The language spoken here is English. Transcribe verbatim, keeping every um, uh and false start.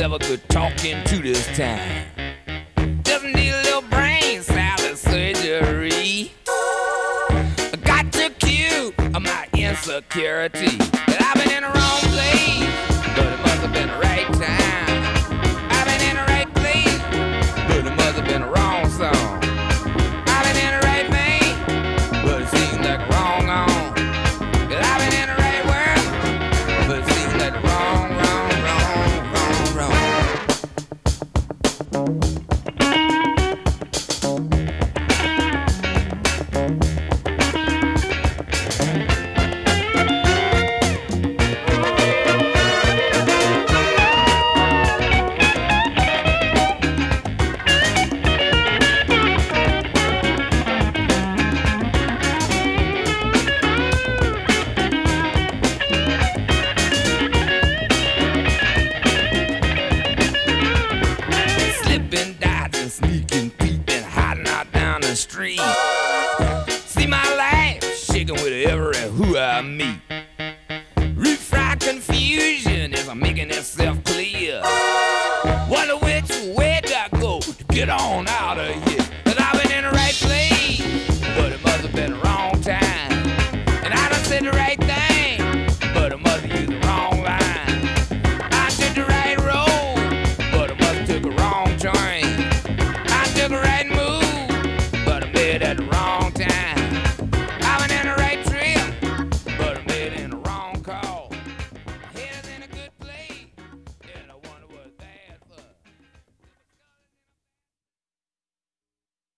clever, good talking to this time. Just need a little brain salad surgery. I got to cure my insecurity. That I've been in the wrong place, but it must have been the right time. I've been in the right place, but it must have been the wrong song. I've been in the right vein, but it seems like a wrong on. That I've been in the right world, but it seems like the wrong, wrong, wrong, wrong, sneaking, peeping, hiding out down the street. See my life shaking with every who I meet. Refried confusion is making itself clear. Wonder which way do I go to get on out of here? Cause I've been in the right place, but it must have been the wrong time. And I done said the right